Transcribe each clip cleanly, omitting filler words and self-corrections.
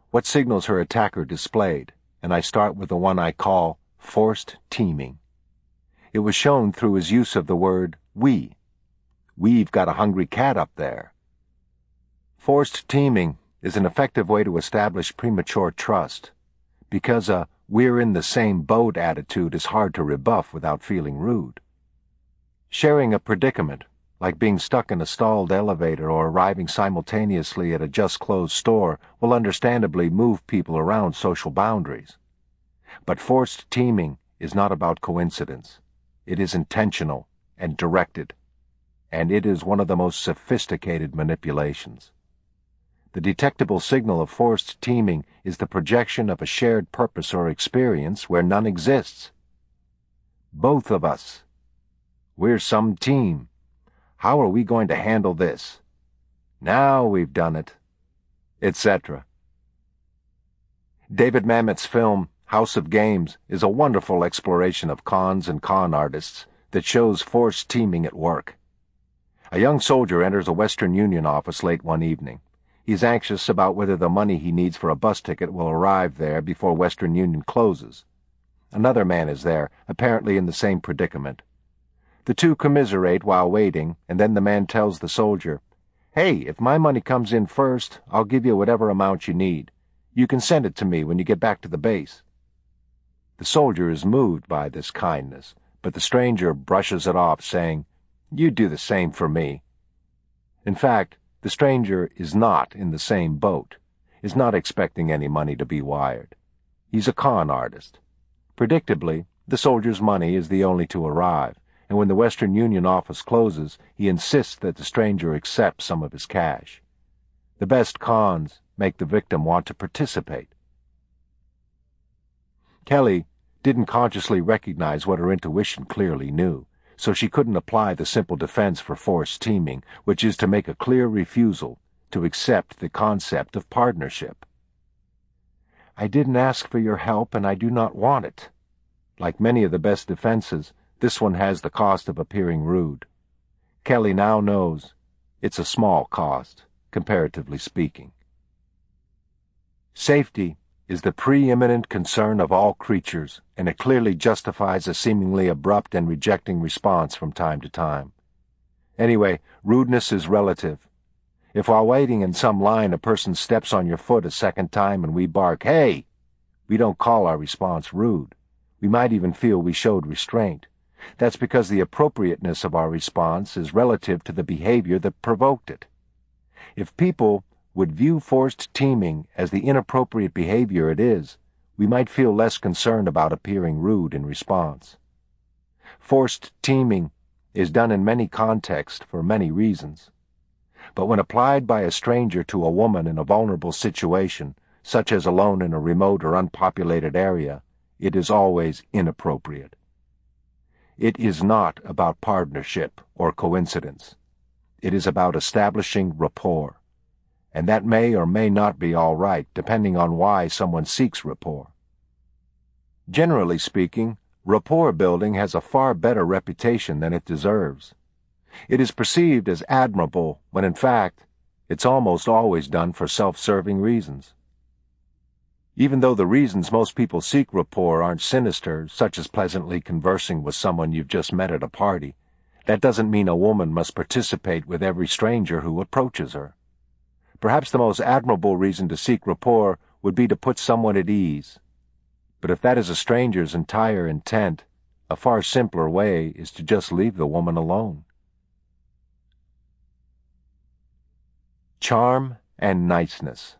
what signals her attacker displayed, and I start with the one I call forced teaming. It was shown through his use of the word we. We've got a hungry cat up there. Forced teaming is an effective way to establish premature trust, because a we're in the same boat attitude is hard to rebuff without feeling rude. Sharing a predicament, like being stuck in a stalled elevator or arriving simultaneously at a just-closed store, will understandably move people around social boundaries. But forced teaming is not about coincidence. It is intentional and directed, and it is one of the most sophisticated manipulations. The detectable signal of forced teaming is the projection of a shared purpose or experience where none exists. Both of us. We're some team. How are we going to handle this? Now we've done it, etc. David Mamet's film House of Games is a wonderful exploration of cons and con artists that shows forced teaming at work. A young soldier enters a Western Union office late one evening. He's anxious about whether the money he needs for a bus ticket will arrive there before Western Union closes. Another man is there, apparently in the same predicament. The two commiserate while waiting, and then the man tells the soldier, "Hey, if my money comes in first, I'll give you whatever amount you need. You can send it to me when you get back to the base." The soldier is moved by this kindness, but the stranger brushes it off, saying, "You do the same for me." In fact, the stranger is not in the same boat, is not expecting any money to be wired. He's a con artist. Predictably, the soldier's money is the only to arrive, and when the Western Union office closes, he insists that the stranger accept some of his cash. The best cons make the victim want to participate. Kelly didn't consciously recognize what her intuition clearly knew, so she couldn't apply the simple defense for forced teaming, which is to make a clear refusal to accept the concept of partnership. "I didn't ask for your help, and I do not want it." Like many of the best defenses, this one has the cost of appearing rude. Kelly now knows it's a small cost, comparatively speaking. Safety is the preeminent concern of all creatures, and it clearly justifies a seemingly abrupt and rejecting response from time to time. Anyway, rudeness is relative. If while waiting in some line a person steps on your foot a second time and we bark, "Hey!" we don't call our response rude. We might even feel we showed restraint. That's because the appropriateness of our response is relative to the behavior that provoked it. If people would view forced teaming as the inappropriate behavior it is, we might feel less concerned about appearing rude in response. Forced teaming is done in many contexts for many reasons. But when applied by a stranger to a woman in a vulnerable situation, such as alone in a remote or unpopulated area, it is always inappropriate. It is not about partnership or coincidence. It is about establishing rapport. And that may or may not be all right, depending on why someone seeks rapport. Generally speaking, rapport building has a far better reputation than it deserves. It is perceived as admirable when in fact it's almost always done for self-serving reasons. Even though the reasons most people seek rapport aren't sinister, such as pleasantly conversing with someone you've just met at a party, that doesn't mean a woman must participate with every stranger who approaches her. Perhaps the most admirable reason to seek rapport would be to put someone at ease. But if that is a stranger's entire intent, a far simpler way is to just leave the woman alone. Charm and niceness.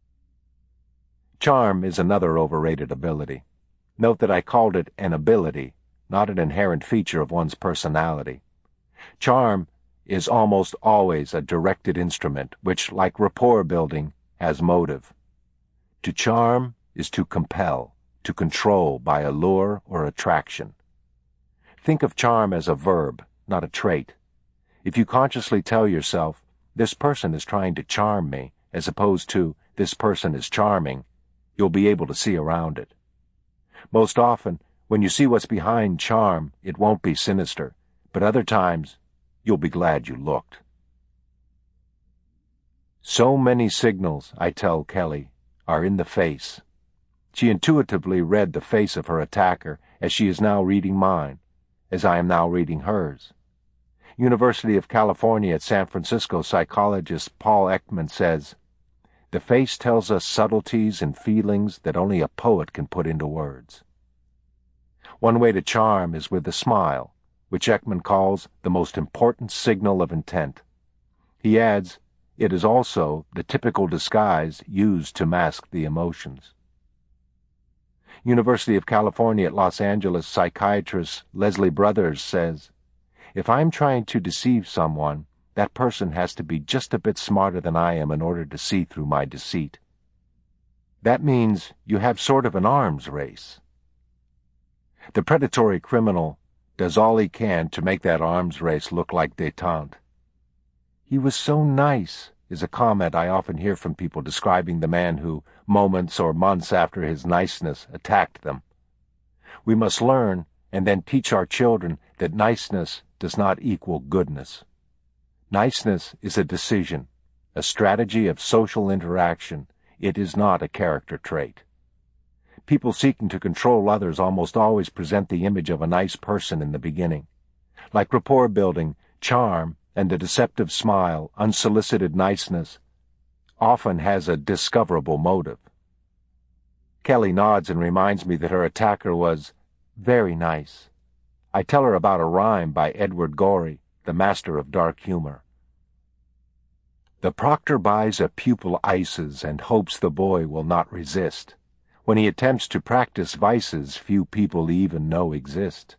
Charm is another overrated ability. Note that I called it an ability, not an inherent feature of one's personality. Charm is almost always a directed instrument, which, like rapport building, has motive. To charm is to compel, to control by allure or attraction. Think of charm as a verb, not a trait. If you consciously tell yourself, "This person is trying to charm me," as opposed to, "This person is charming," you'll be able to see around it. Most often, when you see what's behind charm, it won't be sinister, but other times, you'll be glad you looked. So many signals, I tell Kelly, are in the face. She intuitively read the face of her attacker as she is now reading mine, as I am now reading hers. University of California at San Francisco psychologist Paul Ekman says, "The face tells us subtleties and feelings that only a poet can put into words." One way to charm is with a smile, which Ekman calls the most important signal of intent. He adds, it is also the typical disguise used to mask the emotions. University of California at Los Angeles psychiatrist Leslie Brothers says, "If I'm trying to deceive someone, that person has to be just a bit smarter than I am in order to see through my deceit. That means you have sort of an arms race." The predatory criminal does all he can to make that arms race look like détente. "He was so nice," is a comment I often hear from people describing the man who, moments or months after his niceness, attacked them. We must learn and then teach our children that niceness does not equal goodness. Niceness is a decision, a strategy of social interaction. It is not a character trait. People seeking to control others almost always present the image of a nice person in the beginning. Like rapport building, charm, and the deceptive smile, unsolicited niceness, often has a discoverable motive. Kelly nods and reminds me that her attacker was very nice. I tell her about a rhyme by Edward Gorey, the master of dark humor. "The proctor buys a pupil ices and hopes the boy will not resist. When he attempts to practice vices few people even know exist."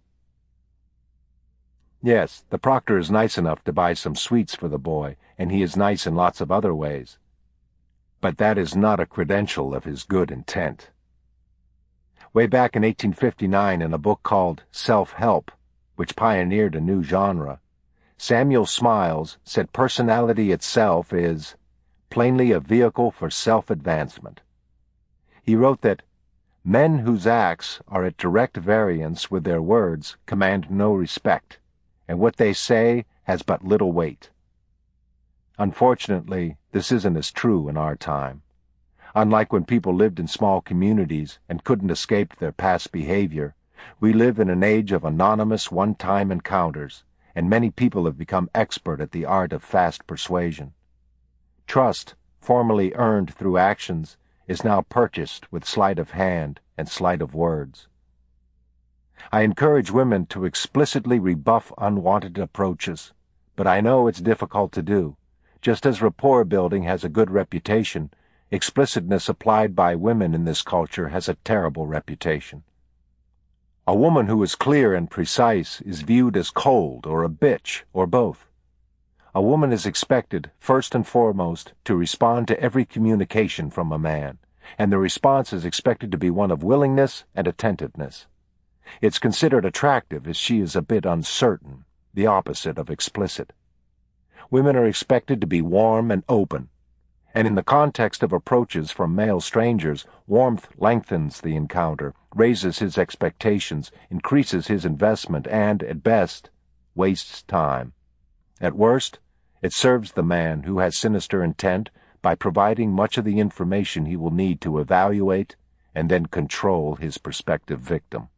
Yes, the proctor is nice enough to buy some sweets for the boy, and he is nice in lots of other ways. But that is not a credential of his good intent. Way back in 1859, in a book called Self-Help, which pioneered a new genre, Samuel Smiles said personality itself is plainly a vehicle for self-advancement. He wrote that men whose acts are at direct variance with their words command no respect, and what they say has but little weight. Unfortunately, this isn't as true in our time. Unlike when people lived in small communities and couldn't escape their past behavior, we live in an age of anonymous one-time encounters, and many people have become expert at the art of fast persuasion. Trust, formerly earned through actions, is now purchased with sleight of hand and sleight of words. I encourage women to explicitly rebuff unwanted approaches, but I know it's difficult to do. Just as rapport building has a good reputation, explicitness applied by women in this culture has a terrible reputation. A woman who is clear and precise is viewed as cold or a bitch or both. A woman is expected, first and foremost, to respond to every communication from a man, and the response is expected to be one of willingness and attentiveness. It's considered attractive as she is a bit uncertain, the opposite of explicit. Women are expected to be warm and open, and in the context of approaches from male strangers, warmth lengthens the encounter, raises his expectations, increases his investment, and, at best, wastes time. At worst, it serves the man who has sinister intent by providing much of the information he will need to evaluate and then control his prospective victim.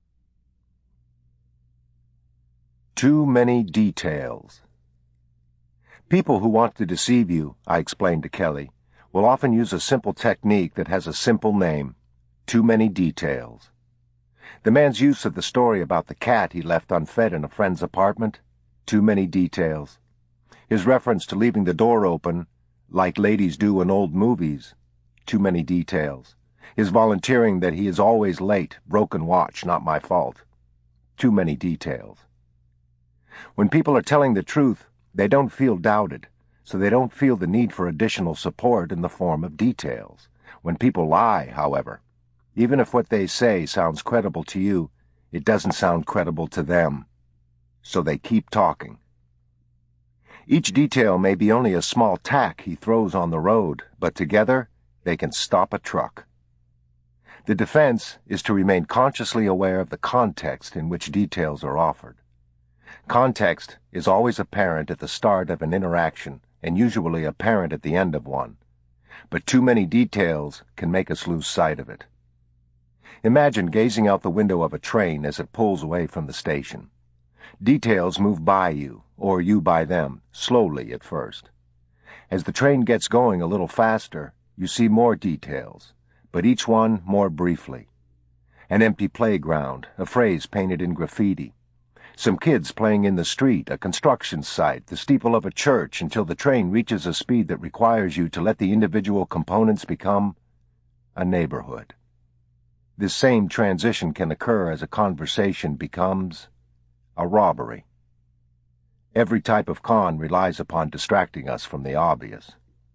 Too many details. People who want to deceive you, I explained to Kelly, will often use a simple technique that has a simple name: too many details. The man's use of the story about the cat he left unfed in a friend's apartment: too many details. His reference to leaving the door open, like ladies do in old movies: too many details. His volunteering that he is always late, broken watch, not my fault: too many details. When people are telling the truth, they don't feel doubted, so they don't feel the need for additional support in the form of details. When people lie, however, even if what they say sounds credible to you, it doesn't sound credible to them, so they keep talking. Each detail may be only a small tack he throws on the road, but together they can stop a truck. The defense is to remain consciously aware of the context in which details are offered. Context is always apparent at the start of an interaction and usually apparent at the end of one. but too many details can make us lose sight of it. Imagine gazing out the window of a train as it pulls away from the station. Details move by you, or you by them, slowly at first. As the train gets going a little faster, you see more details, but each one more briefly. An empty playground, a phrase painted in graffiti. Some kids playing in the street, a construction site, the steeple of a church, until the train reaches a speed that requires you to let the individual components become a neighborhood. This same transition can occur as a conversation becomes a robbery. Every type of con relies upon distracting us from the obvious.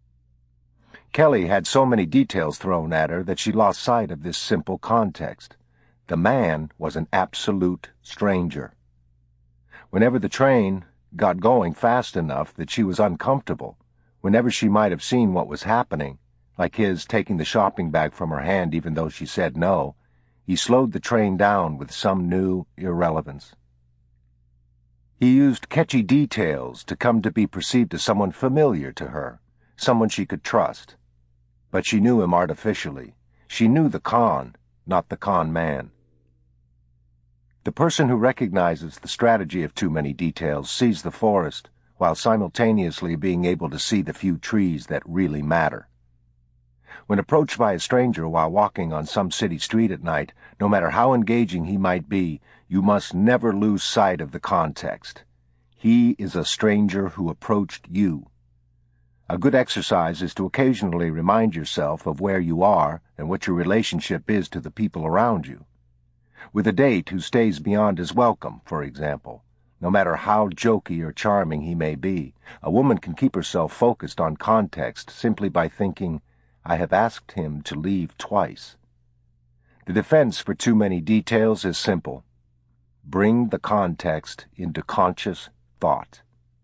Kelly had so many details thrown at her that she lost sight of this simple context. The man was an absolute stranger. Whenever the train got going fast enough that she was uncomfortable, whenever she might have seen what was happening, like his taking the shopping bag from her hand even though she said no, he slowed the train down with some new irrelevance. He used catchy details to come to be perceived as someone familiar to her, someone she could trust. But she knew him artificially. She knew the con, not the con man. The person who recognizes the strategy of too many details sees the forest, while simultaneously being able to see the few trees that really matter. When approached by a stranger while walking on some city street at night, no matter how engaging he might be, you must never lose sight of the context. He is a stranger who approached you. A good exercise is to occasionally remind yourself of where you are and what your relationship is to the people around you. With a date who stays beyond his welcome, for example, no matter how jokey or charming he may be, a woman can keep herself focused on context simply by thinking, I have asked him to leave twice. The defense for too many details is simple. Bring the context into conscious thought.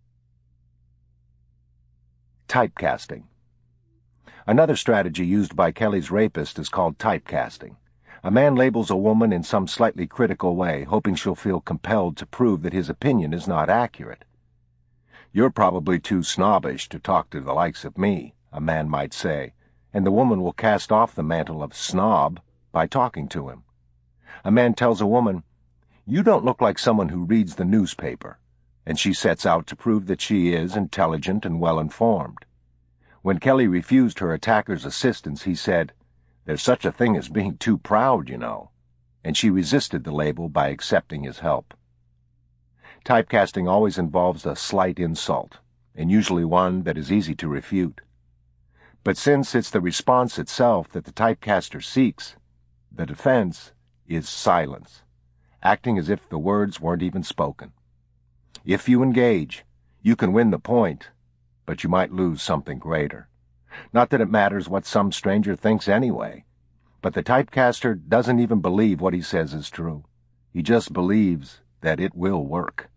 Typecasting. Another strategy used by Kelly's rapist is called typecasting. A man labels a woman in some slightly critical way, hoping she'll feel compelled to prove that his opinion is not accurate. You're probably too snobbish to talk to the likes of me, a man might say, and the woman will cast off the mantle of snob by talking to him. A man tells a woman, you don't look like someone who reads the newspaper, and she sets out to prove that she is intelligent and well-informed. When Kelly refused her attacker's assistance, he said, there's such a thing as being too proud, you know, and she resisted the label by accepting his help. Typecasting always involves a slight insult, and usually one that is easy to refute. But since it's the response itself that the typecaster seeks, the defense is silence, acting as if the words weren't even spoken. If you engage, you can win the point, but you might lose something greater. Not that it matters what some stranger thinks anyway, but the typecaster doesn't even believe what he says is true. He just believes that it will work.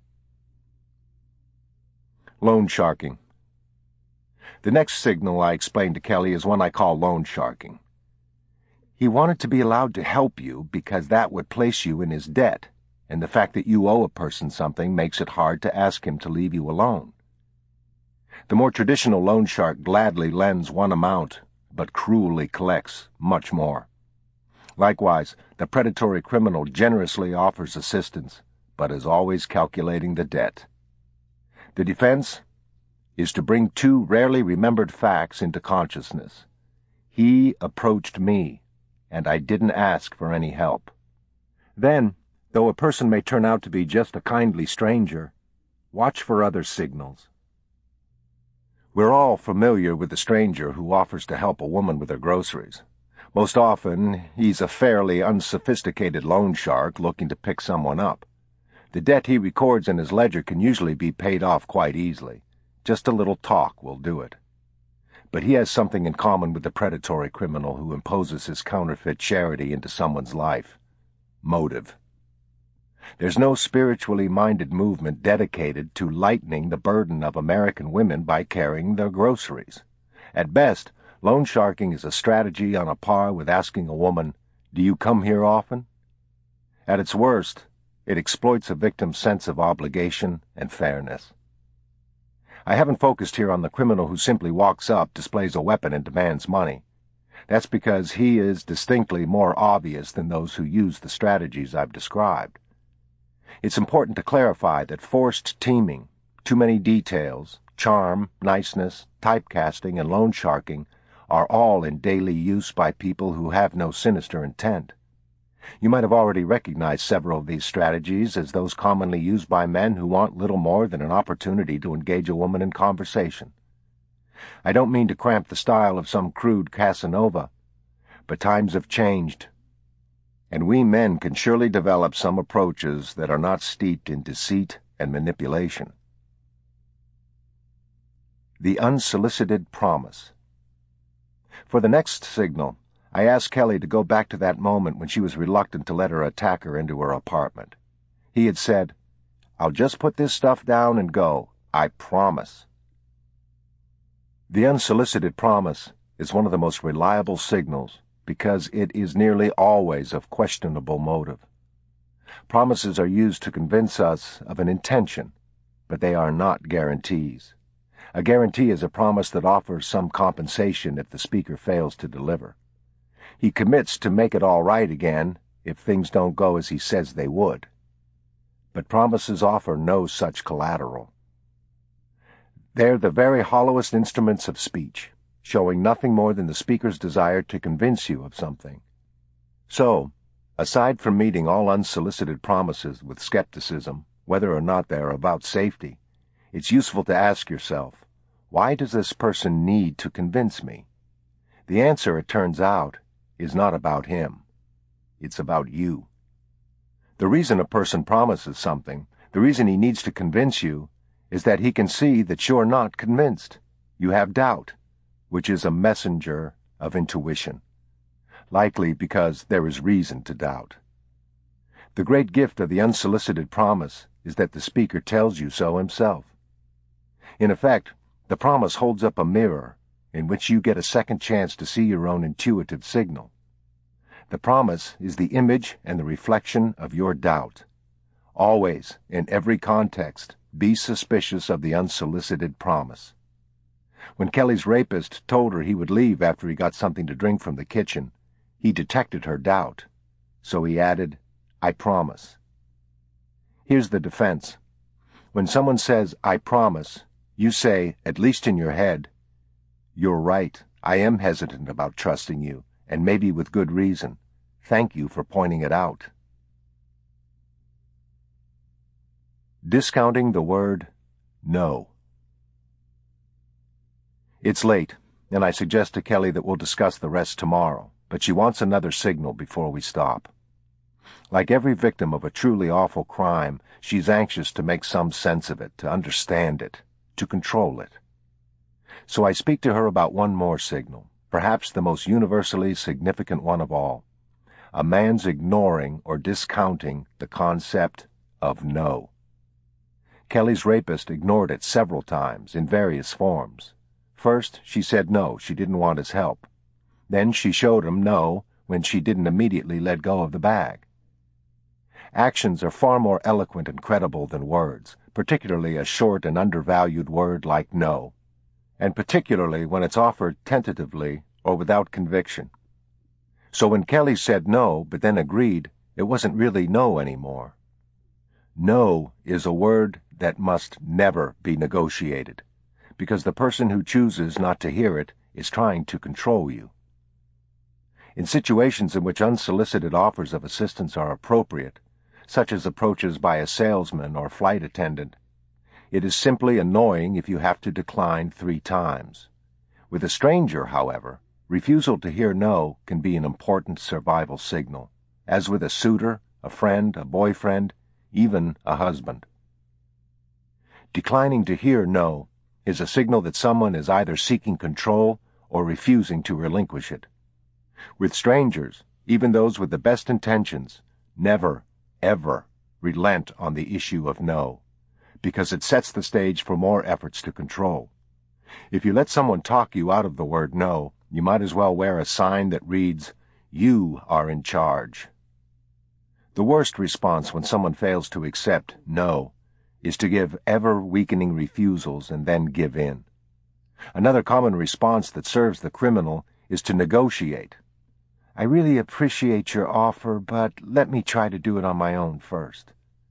Loan sharking. The next signal I explained to Kelly is one I call loan sharking. He wanted to be allowed to help you because that would place you in his debt, and the fact that you owe a person something makes it hard to ask him to leave you alone. The more traditional loan shark gladly lends one amount, but cruelly collects much more. Likewise, the predatory criminal generously offers assistance, but is always calculating the debt. The defense is to bring two rarely remembered facts into consciousness. He approached me, and I didn't ask for any help. Then, though a person may turn out to be just a kindly stranger, watch for other signals. We're all familiar with the stranger who offers to help a woman with her groceries. Most often, he's a fairly unsophisticated loan shark looking to pick someone up. The debt he records in his ledger can usually be paid off quite easily. Just a little talk will do it. But he has something in common with the predatory criminal who imposes his counterfeit charity into someone's life. Motive. There's no spiritually minded movement dedicated to lightening the burden of American women by carrying their groceries. At best, loan sharking is a strategy on a par with asking a woman, "Do you come here often?" At its worst, it exploits a victim's sense of obligation and fairness. I haven't focused here on the criminal who simply walks up, displays a weapon, and demands money. That's because he is distinctly more obvious than those who use the strategies I've described. It's important to clarify that forced teaming, too many details, charm, niceness, typecasting, and loan sharking are all in daily use by people who have no sinister intent. You might have already recognized several of these strategies as those commonly used by men who want little more than an opportunity to engage a woman in conversation. I don't mean to cramp the style of some crude Casanova, but times have changed, and we men can surely develop some approaches that are not steeped in deceit and manipulation. The unsolicited promise. For the next signal, I asked Kelly to go back to that moment when she was reluctant to let her attacker into her apartment. He had said, "I'll just put this stuff down and go. I promise." The unsolicited promise is one of the most reliable signals because it is nearly always of questionable motive. Promises are used to convince us of an intention, but they are not guarantees. A guarantee is a promise that offers some compensation if the speaker fails to deliver. He commits to make it all right again if things don't go as he says they would. But promises offer no such collateral. They're the very hollowest instruments of speech, showing nothing more than the speaker's desire to convince you of something. So, aside from meeting all unsolicited promises with skepticism, whether or not they are about safety, it's useful to ask yourself, why does this person need to convince me? The answer, it turns out, is not about him. It's about you. The reason a person promises something, the reason he needs to convince you, is that he can see that you're not convinced. You have doubt, which is a messenger of intuition, likely because there is reason to doubt. The great gift of the unsolicited promise is that the speaker tells you so himself. In effect, the promise holds up a mirror in which you get a second chance to see your own intuitive signal. The promise is the image and the reflection of your doubt. Always, in every context, be suspicious of the unsolicited promise. When Kelly's rapist told her he would leave after he got something to drink from the kitchen, he detected her doubt. So he added, "I promise." Here's the defense. When someone says, "I promise," you say, at least in your head, "You're right, I am hesitant about trusting you, and maybe with good reason. Thank you for pointing it out." Discounting the word no. It's late, and I suggest to Kelly that we'll discuss the rest tomorrow, but she wants another signal before we stop. Like every victim of a truly awful crime, she's anxious to make some sense of it, to understand it, to control it. So I speak to her about one more signal, perhaps the most universally significant one of all. A man's ignoring or discounting the concept of no. Kelly's rapist ignored it several times, in various forms. First, she said no, she didn't want his help. Then she showed him no when she didn't immediately let go of the bag. Actions are far more eloquent and credible than words, particularly a short and undervalued word like no, and particularly when it's offered tentatively or without conviction. So when Kelly said no, but then agreed, it wasn't really no anymore. No is a word that must never be negotiated, because the person who chooses not to hear it is trying to control you. In situations in which unsolicited offers of assistance are appropriate, such as approaches by a salesman or flight attendant, it is simply annoying if you have to decline 3 times. With a stranger, however, refusal to hear no can be an important survival signal, as with a suitor, a friend, a boyfriend, even a husband. Declining to hear no is a signal that someone is either seeking control or refusing to relinquish it. With strangers, even those with the best intentions, never, ever relent on the issue of no, because it sets the stage for more efforts to control. If you let someone talk you out of the word no, you might as well wear a sign that reads, "You are in charge." The worst response when someone fails to accept no is to give ever-weakening refusals and then give in. Another common response that serves the criminal is to negotiate. I really appreciate your offer, but let me try to do it on my own first.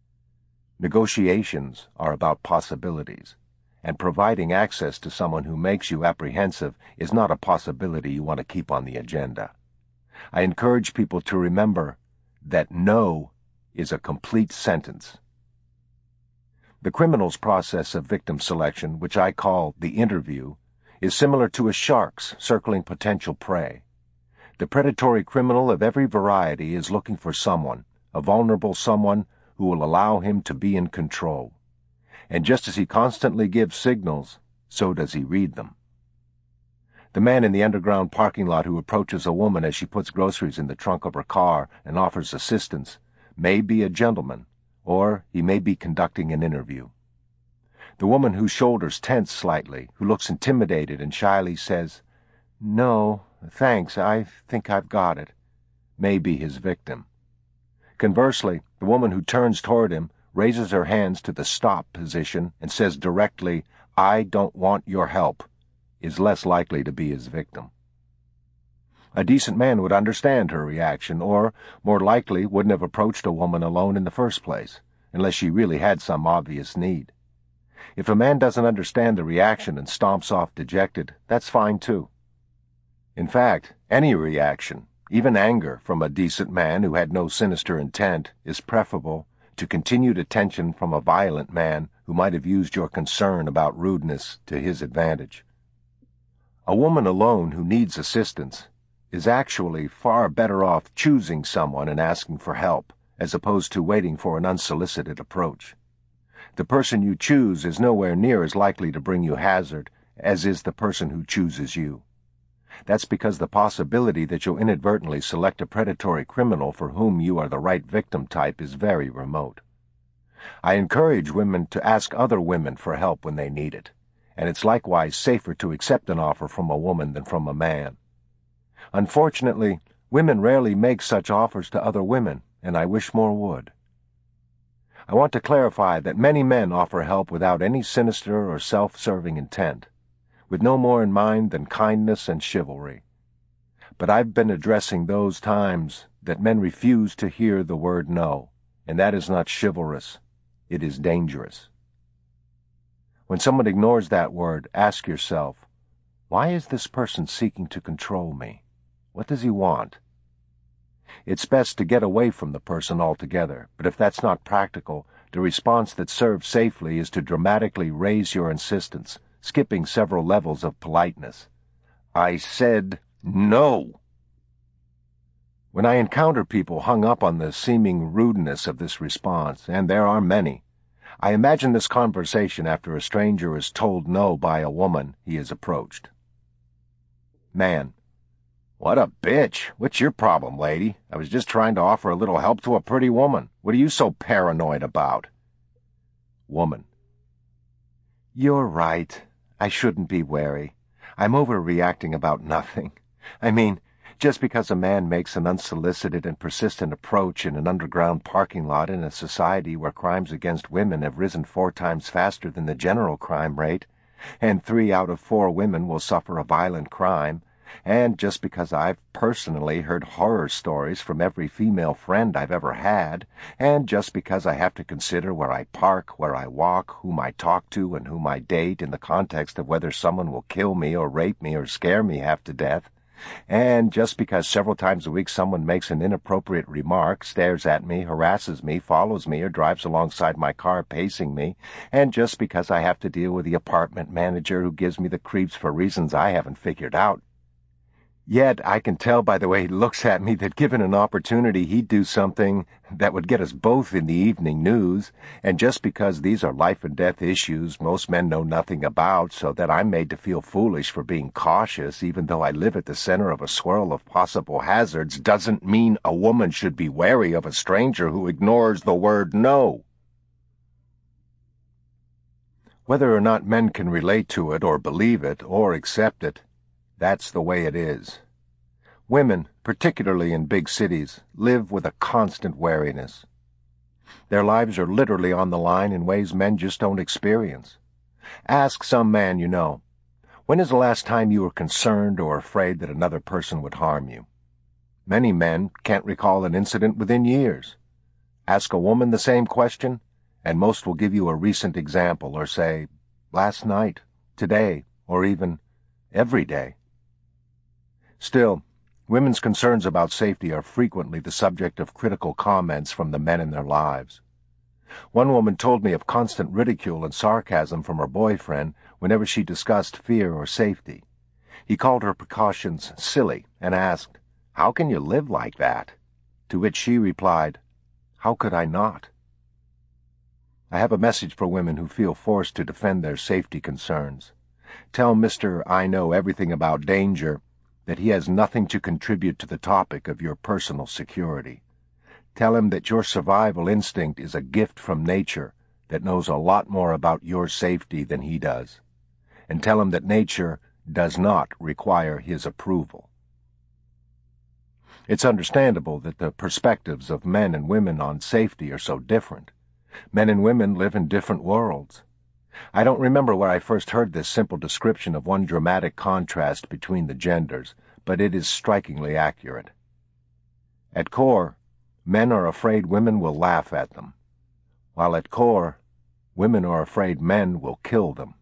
Negotiations are about possibilities, and providing access to someone who makes you apprehensive is not a possibility you want to keep on the agenda. I encourage people to remember that no is a complete sentence. The criminal's process of victim selection, which I call the interview, is similar to a shark's circling potential prey. The predatory criminal of every variety is looking for someone, a vulnerable someone, who will allow him to be in control. And just as he constantly gives signals, so does he read them. The man in the underground parking lot who approaches a woman as she puts groceries in the trunk of her car and offers assistance may be a gentleman, or he may be conducting an interview. The woman whose shoulders tense slightly, who looks intimidated and shyly says, "No, thanks, I think I've got it," may be his victim. Conversely, the woman who turns toward him, raises her hands to the stop position, and says directly, "I don't want your help," is less likely to be his victim. A decent man would understand her reaction, or, more likely, wouldn't have approached a woman alone in the first place, unless she really had some obvious need. If a man doesn't understand the reaction and stomps off dejected, that's fine too. In fact, any reaction, even anger, from a decent man who had no sinister intent, is preferable to continued attention from a violent man who might have used your concern about rudeness to his advantage. A woman alone who needs assistance is actually far better off choosing someone and asking for help, as opposed to waiting for an unsolicited approach. The person you choose is nowhere near as likely to bring you hazard as is the person who chooses you. That's because the possibility that you'll inadvertently select a predatory criminal for whom you are the right victim type is very remote. I encourage women to ask other women for help when they need it, and it's likewise safer to accept an offer from a woman than from a man. Unfortunately, women rarely make such offers to other women, and I wish more would. I want to clarify that many men offer help without any sinister or self-serving intent, with no more in mind than kindness and chivalry. But I've been addressing those times that men refuse to hear the word no, and that is not chivalrous, it is dangerous. When someone ignores that word, ask yourself, why is this person seeking to control me? What does he want? It's best to get away from the person altogether, but if that's not practical, the response that serves safely is to dramatically raise your insistence, skipping several levels of politeness. I said no. When I encounter people hung up on the seeming rudeness of this response, and there are many, I imagine this conversation after a stranger is told no by a woman he has approached. Man: "What a bitch. What's your problem, lady? I was just trying to offer a little help to a pretty woman. What are you so paranoid about?" Woman: "You're right. I shouldn't be wary. I'm overreacting about nothing. I mean, just because a man makes an unsolicited and persistent approach in an underground parking lot in a society where crimes against women have risen 4 times faster than the general crime rate, and 3 out of 4 women will suffer a violent crime, and just because I've personally heard horror stories from every female friend I've ever had, and just because I have to consider where I park, where I walk, whom I talk to, and whom I date in the context of whether someone will kill me or rape me or scare me half to death, and just because several times a week someone makes an inappropriate remark, stares at me, harasses me, follows me, or drives alongside my car pacing me, and just because I have to deal with the apartment manager who gives me the creeps for reasons I haven't figured out. Yet I can tell by the way he looks at me that given an opportunity he'd do something that would get us both in the evening news, and just because these are life-and-death issues most men know nothing about, so that I'm made to feel foolish for being cautious even though I live at the center of a swirl of possible hazards, doesn't mean a woman should be wary of a stranger who ignores the word no. Whether or not men can relate to it or believe it or accept it, that's the way it is. Women, particularly in big cities, live with a constant wariness. Their lives are literally on the line in ways men just don't experience. Ask some man you know, when is the last time you were concerned or afraid that another person would harm you? Many men can't recall an incident within years. Ask a woman the same question, and most will give you a recent example or say, last night, today, or even every day. Still, women's concerns about safety are frequently the subject of critical comments from the men in their lives. One woman told me of constant ridicule and sarcasm from her boyfriend whenever she discussed fear or safety. He called her precautions silly and asked, "How can you live like that?" To which she replied, "How could I not?" I have a message for women who feel forced to defend their safety concerns. Tell Mr. I know everything about danger that he has nothing to contribute to the topic of your personal security. Tell him that your survival instinct is a gift from nature that knows a lot more about your safety than he does. And tell him that nature does not require his approval. It's understandable that the perspectives of men and women on safety are so different. Men and women live in different worlds. I don't remember where I first heard this simple description of one dramatic contrast between the genders, but it is strikingly accurate. At core, men are afraid women will laugh at them, while at core, women are afraid men will kill them.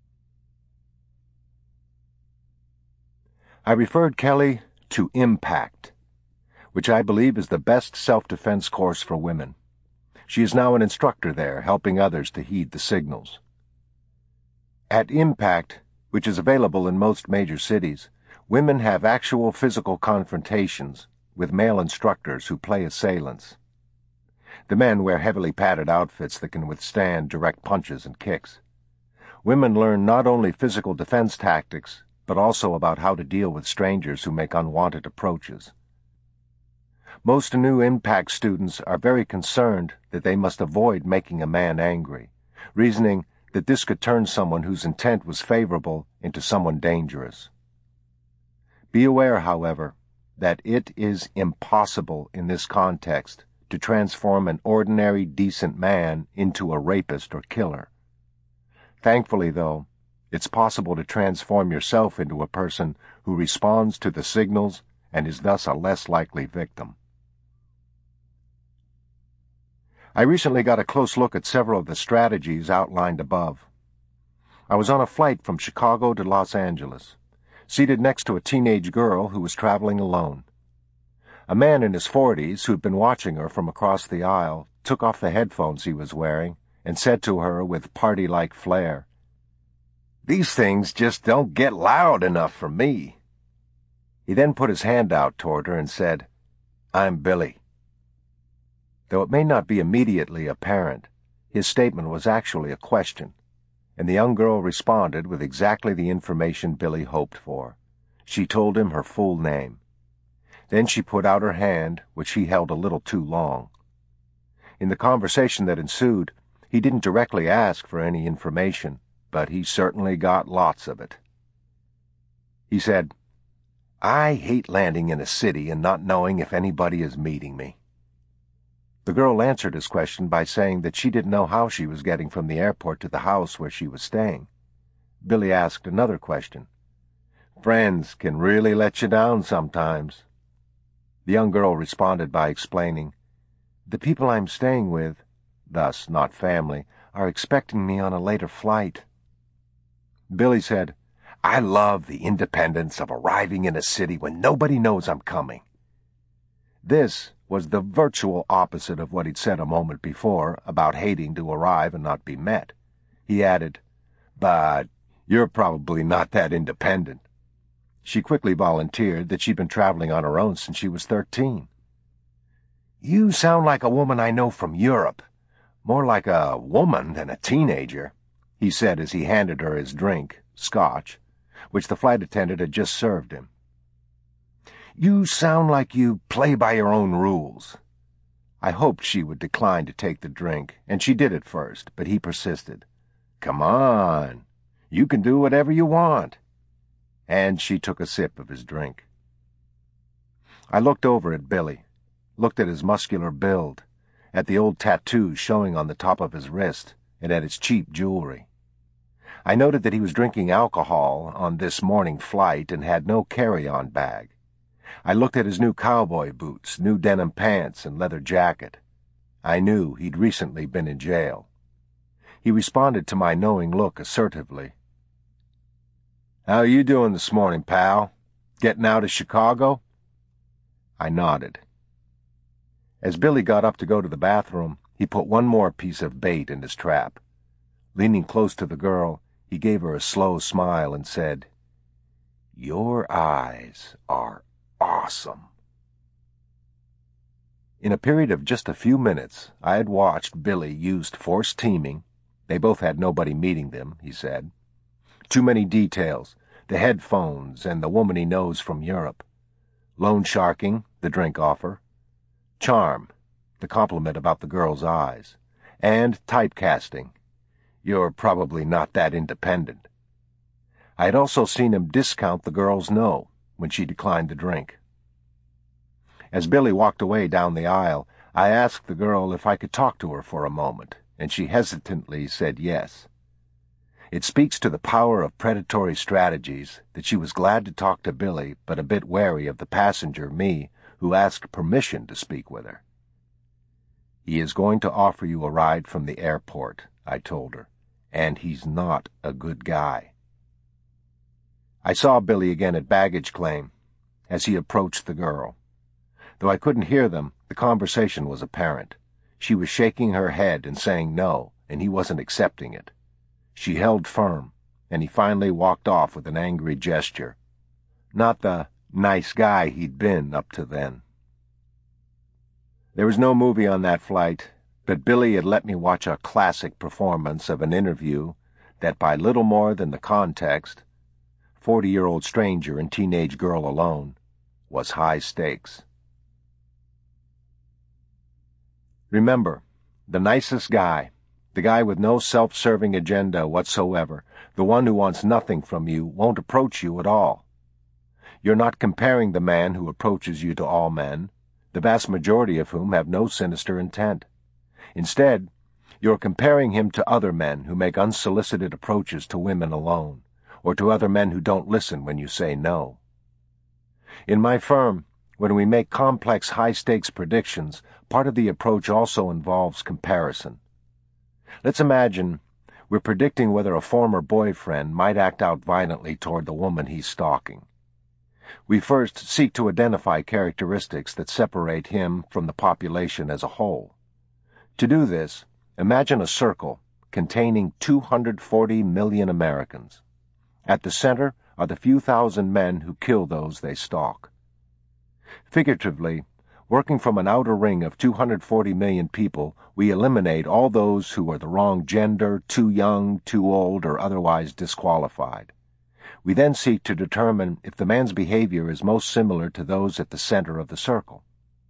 I referred Kelly to Impact, which I believe is the best self-defense course for women. She is now an instructor there, helping others to heed the signals. At Impact, which is available in most major cities, women have actual physical confrontations with male instructors who play assailants. The men wear heavily padded outfits that can withstand direct punches and kicks. Women learn not only physical defense tactics, but also about how to deal with strangers who make unwanted approaches. Most new Impact students are very concerned that they must avoid making a man angry, reasoning that this could turn someone whose intent was favorable into someone dangerous. Be aware, however, that it is impossible in this context to transform an ordinary, decent man into a rapist or killer. Thankfully, though, it's possible to transform yourself into a person who responds to the signals and is thus a less likely victim. I recently got a close look at several of the strategies outlined above. I was on a flight from Chicago to Los Angeles, seated next to a teenage girl who was traveling alone. A man in his 40s who'd been watching her from across the aisle took off the headphones he was wearing and said to her with party-like flair, "These things just don't get loud enough for me." He then put his hand out toward her and said, "I'm Billy." Though it may not be immediately apparent, his statement was actually a question, and the young girl responded with exactly the information Billy hoped for. She told him her full name. Then she put out her hand, which he held a little too long. In the conversation that ensued, he didn't directly ask for any information, but he certainly got lots of it. He said, "I hate landing in a city and not knowing if anybody is meeting me." The girl answered his question by saying that she didn't know how she was getting from the airport to the house where she was staying. Billy asked another question. "Friends can really let you down sometimes." The young girl responded by explaining, "The people I'm staying with," thus not family, "are expecting me on a later flight." Billy said, "I love the independence of arriving in a city when nobody knows I'm coming." This was the virtual opposite of what he'd said a moment before about hating to arrive and not be met. He added, "But you're probably not that independent." She quickly volunteered that she'd been traveling on her own since she was 13. "You sound like a woman I know from Europe. More like a woman than a teenager," he said as he handed her his drink, scotch, which the flight attendant had just served him. "You sound like you play by your own rules." I hoped she would decline to take the drink, and she did at first, but he persisted. "Come on, you can do whatever you want." And she took a sip of his drink. I looked over at Billy, looked at his muscular build, at the old tattoos showing on the top of his wrist, and at his cheap jewelry. I noted that he was drinking alcohol on this morning flight and had no carry-on bag. I looked at his new cowboy boots, new denim pants, and leather jacket. I knew he'd recently been in jail. He responded to my knowing look assertively. "How you doing this morning, pal? Getting out of Chicago?" I nodded. As Billy got up to go to the bathroom, he put one more piece of bait in his trap. Leaning close to the girl, he gave her a slow smile and said, "Your eyes are awesome." In a period of just a few minutes, I had watched Billy use forced teaming. They both had nobody meeting them, he said. Too many details, the headphones and the woman he knows from Europe. Loan sharking, the drink offer. Charm, the compliment about the girl's eyes. And typecasting. You're probably not that independent. I had also seen him discount the girl's no when she declined the drink. As Billy walked away down the aisle, I asked the girl if I could talk to her for a moment, and she hesitantly said yes. It speaks to the power of predatory strategies that she was glad to talk to Billy, but a bit wary of the passenger, me, who asked permission to speak with her. "He is going to offer you a ride from the airport," I told her, "and he's not a good guy." I saw Billy again at baggage claim, as he approached the girl. Though I couldn't hear them, the conversation was apparent. She was shaking her head and saying no, and he wasn't accepting it. She held firm, and he finally walked off with an angry gesture. Not the nice guy he'd been up to then. There was no movie on that flight, but Billy had let me watch a classic performance of an interview that, by little more than the context, 40-year-old stranger and teenage girl alone, was high stakes. Remember, the nicest guy, the guy with no self-serving agenda whatsoever, the one who wants nothing from you, won't approach you at all. You're not comparing the man who approaches you to all men, the vast majority of whom have no sinister intent. Instead, you're comparing him to other men who make unsolicited approaches to women alone, or to other men who don't listen when you say no. In my firm, when we make complex high-stakes predictions, part of the approach also involves comparison. Let's imagine we're predicting whether a former boyfriend might act out violently toward the woman he's stalking. We first seek to identify characteristics that separate him from the population as a whole. To do this, imagine a circle containing 240 million Americans. At the center are the few thousand men who kill those they stalk. Figuratively, working from an outer ring of 240 million people, we eliminate all those who are the wrong gender, too young, too old, or otherwise disqualified. We then seek to determine if the man's behavior is most similar to those at the center of the circle.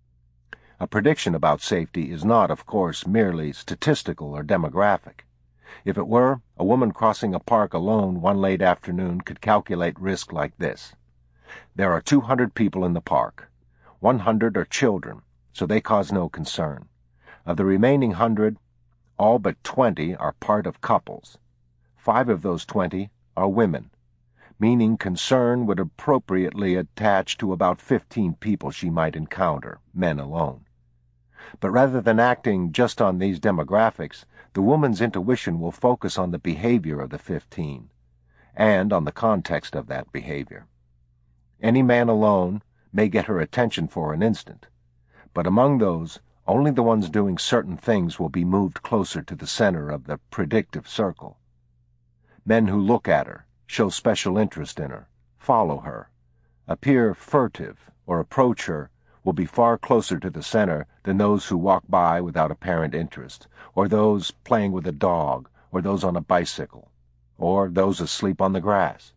A prediction about safety is not, of course, merely statistical or demographic. If it were, a woman crossing a park alone one late afternoon could calculate risk like this. There are 200 people in the park. 100 are children, so they cause no concern. Of the remaining 100, all but 20 are part of couples. 5 of those 20 are women, meaning concern would appropriately attach to about 15 people she might encounter, men alone. But rather than acting just on these demographics, the woman's intuition will focus on the behavior of the 15, and on the context of that behavior. Any man alone may get her attention for an instant, but among those, only the ones doing certain things will be moved closer to the center of the predictive circle. Men who look at her, show special interest in her, follow her, appear furtive, or approach her will be far closer to the center than those who walk by without apparent interest, or those playing with a dog, or those on a bicycle, or those asleep on the grass.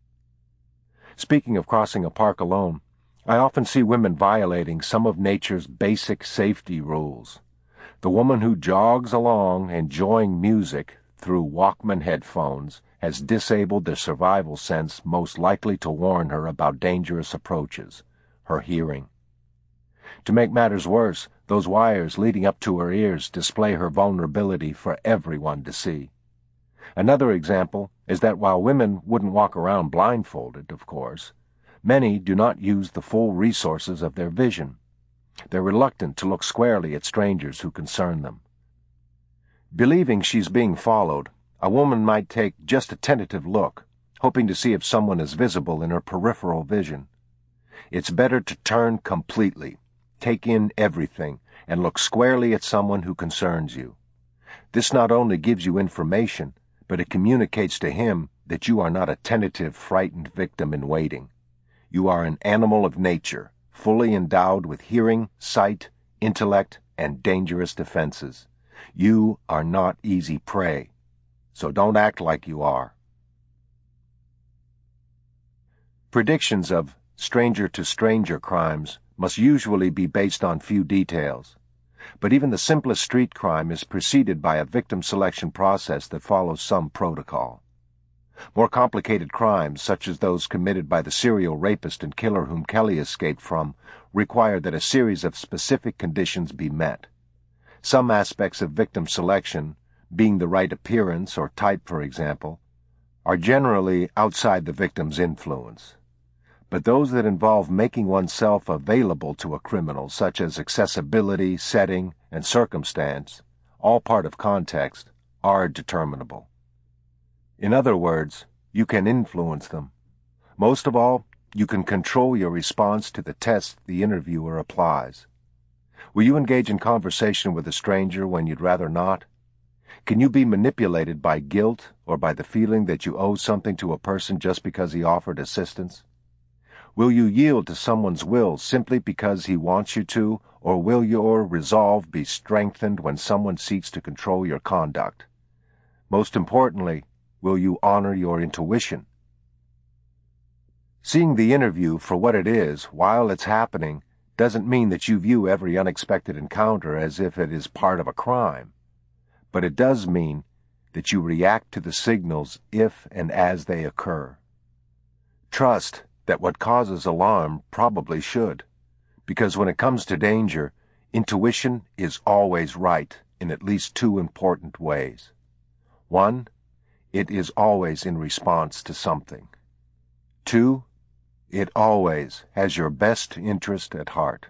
Speaking of crossing a park alone, I often see women violating some of nature's basic safety rules. The woman who jogs along enjoying music through Walkman headphones has disabled the survival sense most likely to warn her about dangerous approaches, her hearing. To make matters worse, those wires leading up to her ears display her vulnerability for everyone to see. Another example is that while women wouldn't walk around blindfolded, of course, many do not use the full resources of their vision. They're reluctant to look squarely at strangers who concern them. Believing she's being followed, a woman might take just a tentative look, hoping to see if someone is visible in her peripheral vision. It's better to turn completely, take in everything, and look squarely at someone who concerns you. This not only gives you information, but it communicates to him that you are not a tentative, frightened victim in waiting. You are an animal of nature, fully endowed with hearing, sight, intellect, and dangerous defenses. You are not easy prey, so don't act like you are. Predictions of stranger-to-stranger crimes must usually be based on few details, but even the simplest street crime is preceded by a victim selection process that follows some protocol. More complicated crimes, such as those committed by the serial rapist and killer whom Kelly escaped from, require that a series of specific conditions be met. Some aspects of victim selection, being the right appearance or type, for example, are generally outside the victim's influence. But those that involve making oneself available to a criminal, such as accessibility, setting, and circumstance, all part of context, are determinable. In other words, you can influence them. Most of all, you can control your response to the test the interviewer applies. Will you engage in conversation with a stranger when you'd rather not? Can you be manipulated by guilt or by the feeling that you owe something to a person just because he offered assistance? Will you yield to someone's will simply because he wants you to, or will your resolve be strengthened when someone seeks to control your conduct? Most importantly, will you honor your intuition? Seeing the interview for what it is while it's happening doesn't mean that you view every unexpected encounter as if it is part of a crime, but it does mean that you react to the signals if and as they occur. Trust that what causes alarm probably should, because when it comes to danger, intuition is always right in at least two important ways. One, it is always in response to something. Two, it always has your best interest at heart.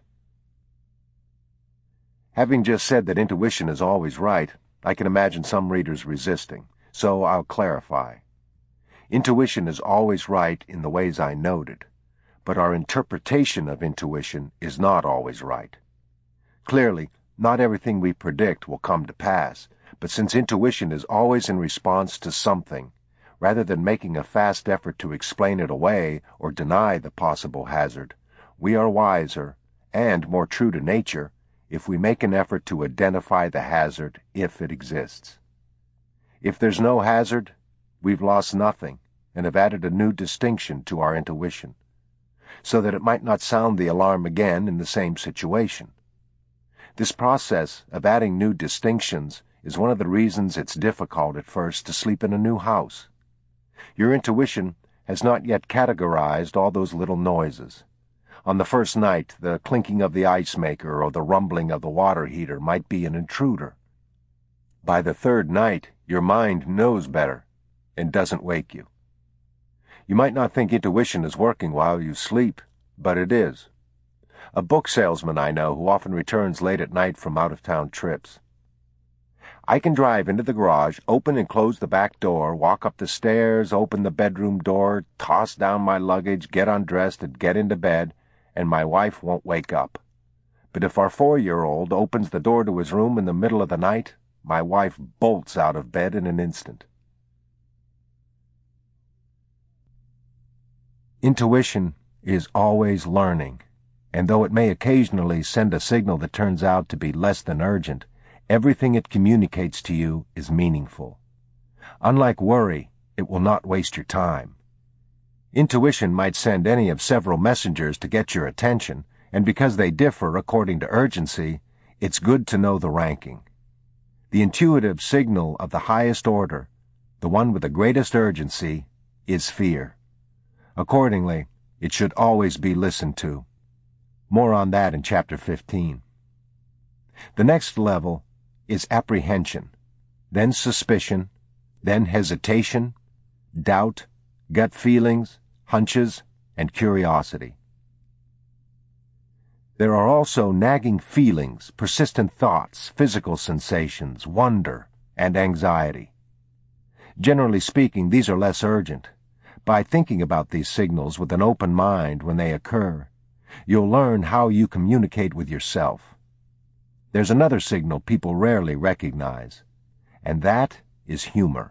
Having just said that intuition is always right, I can imagine some readers resisting, so I'll clarify. Intuition is always right in the ways I noted, but our interpretation of intuition is not always right. Clearly, not everything we predict will come to pass, but since intuition is always in response to something, rather than making a fast effort to explain it away or deny the possible hazard, we are wiser and more true to nature if we make an effort to identify the hazard if it exists. If there's no hazard, we've lost nothing and have added a new distinction to our intuition, so that it might not sound the alarm again in the same situation. This process of adding new distinctions is one of the reasons it's difficult at first to sleep in a new house. Your intuition has not yet categorized all those little noises. On the first night, the clinking of the ice maker or the rumbling of the water heater might be an intruder. By the third night, your mind knows better and doesn't wake you. You might not think intuition is working while you sleep, but it is. A book salesman I know who often returns late at night from out-of-town trips. I can drive into the garage, open and close the back door, walk up the stairs, open the bedroom door, toss down my luggage, get undressed, and get into bed, and my wife won't wake up. But if our 4-year-old opens the door to his room in the middle of the night, my wife bolts out of bed in an instant. Intuition is always learning, and though it may occasionally send a signal that turns out to be less than urgent, everything it communicates to you is meaningful. Unlike worry, it will not waste your time. Intuition might send any of several messengers to get your attention, and because they differ according to urgency, it's good to know the ranking. The intuitive signal of the highest order, the one with the greatest urgency, is fear. Accordingly, it should always be listened to. More on that in Chapter 15. The next level is apprehension, then suspicion, then hesitation, doubt, gut feelings, hunches, and curiosity. There are also nagging feelings, persistent thoughts, physical sensations, wonder, and anxiety. Generally speaking, these are less urgent. By thinking about these signals with an open mind when they occur, you'll learn how you communicate with yourself. There's another signal people rarely recognize, and that is humor.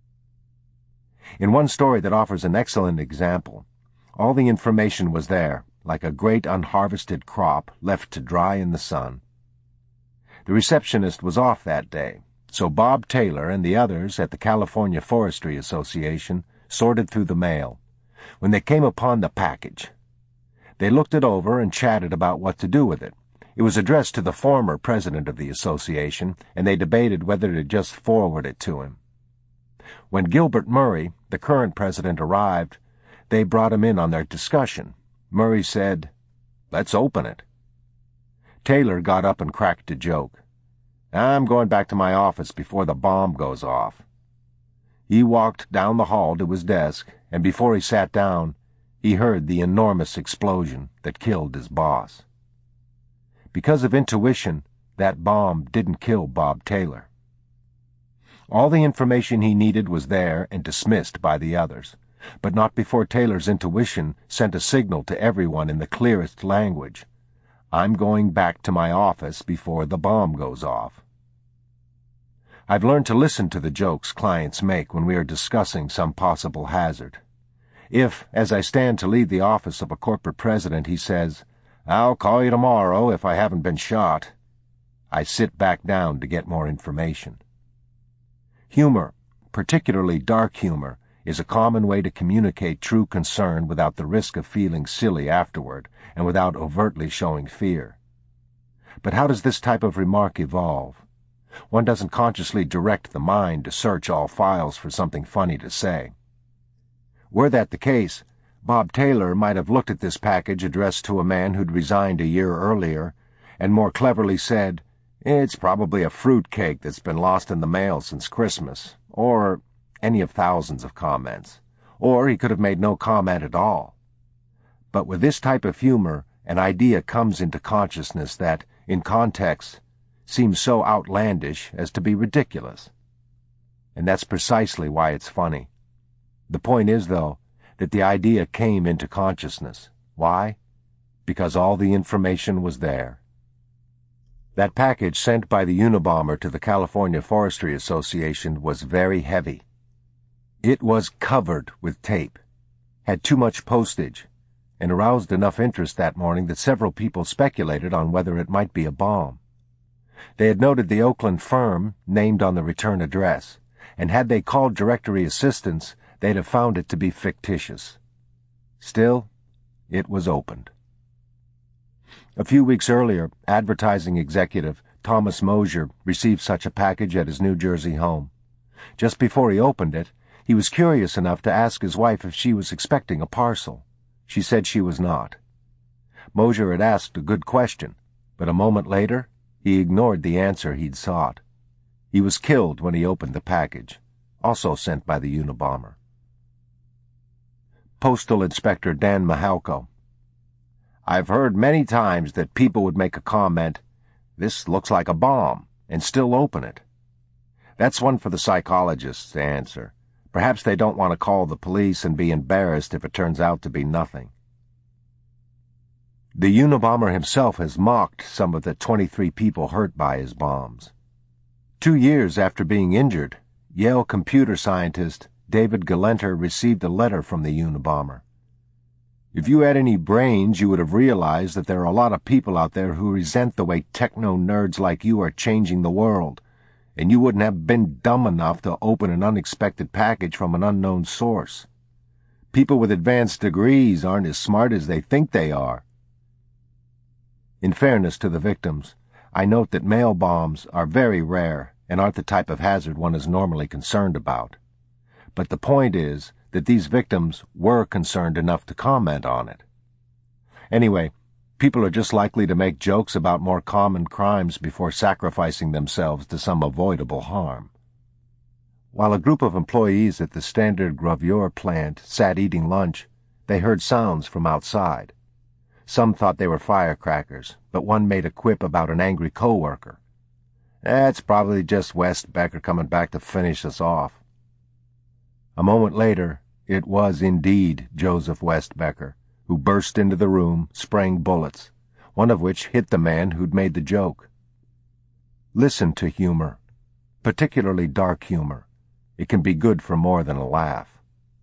In one story that offers an excellent example, all the information was there, like a great unharvested crop left to dry in the sun. The receptionist was off that day, so Bob Taylor and the others at the California Forestry Association sorted through the mail, when they came upon the package. They looked it over and chatted about what to do with it. It was addressed to the former president of the association, and they debated whether to just forward it to him. When Gilbert Murray, the current president, arrived, they brought him in on their discussion. Murray said, "Let's open it." Taylor got up and cracked a joke. "I'm going back to my office before the bomb goes off." He walked down the hall to his desk, and before he sat down, he heard the enormous explosion that killed his boss. Because of intuition, that bomb didn't kill Bob Taylor. All the information he needed was there and dismissed by the others, but not before Taylor's intuition sent a signal to everyone in the clearest language. "I'm going back to my office before the bomb goes off." I've learned to listen to the jokes clients make when we are discussing some possible hazard. If, as I stand to leave the office of a corporate president, he says, "I'll call you tomorrow if I haven't been shot," I sit back down to get more information. Humor, particularly dark humor, is a common way to communicate true concern without the risk of feeling silly afterward and without overtly showing fear. But how does this type of remark evolve? One doesn't consciously direct the mind to search all files for something funny to say. Were that the case, Bob Taylor might have looked at this package addressed to a man who'd resigned a year earlier and more cleverly said, "It's probably a fruit cake that's been lost in the mail since Christmas," or any of thousands of comments. Or he could have made no comment at all. But with this type of humor, an idea comes into consciousness that, in context, seems so outlandish as to be ridiculous. And that's precisely why it's funny. The point is, though, that the idea came into consciousness. Why? Because all the information was there. That package sent by the Unabomber to the California Forestry Association was very heavy. It was covered with tape, had too much postage, and aroused enough interest that morning that several people speculated on whether it might be a bomb. They had noted the Oakland firm named on the return address, and had they called directory assistance, they'd have found it to be fictitious. Still, it was opened. A few weeks earlier, advertising executive Thomas Mosier received such a package at his New Jersey home. Just before he opened it, he was curious enough to ask his wife if she was expecting a parcel. She said she was not. Mosier had asked a good question, but a moment later, he ignored the answer he'd sought. He was killed when he opened the package, also sent by the Unabomber. Postal Inspector Dan Mahalko. "I've heard many times that people would make a comment, 'This looks like a bomb,' and still open it. That's one for the psychologists to answer. Perhaps they don't want to call the police and be embarrassed if it turns out to be nothing." The Unabomber himself has mocked some of the 23 people hurt by his bombs. 2 years after being injured, Yale computer scientist David Galenter received a letter from the Unabomber. "If you had any brains, you would have realized that there are a lot of people out there who resent the way techno-nerds like you are changing the world, and you wouldn't have been dumb enough to open an unexpected package from an unknown source. People with advanced degrees aren't as smart as they think they are." In fairness to the victims, I note that mail bombs are very rare and aren't the type of hazard one is normally concerned about. But the point is that these victims were concerned enough to comment on it. Anyway, People are just likely to make jokes about more common crimes before sacrificing themselves to some avoidable harm. While a group of employees at the Standard Gravure plant sat eating lunch, they heard sounds from outside. Some thought they were firecrackers, but one made a quip about an angry coworker. "That's probably just West Becker coming back to finish us off." A moment later, it was indeed Joseph West Becker, who burst into the room, spraying bullets, one of which hit the man who'd made the joke. Listen to humor, particularly dark humor. It can be good for more than a laugh.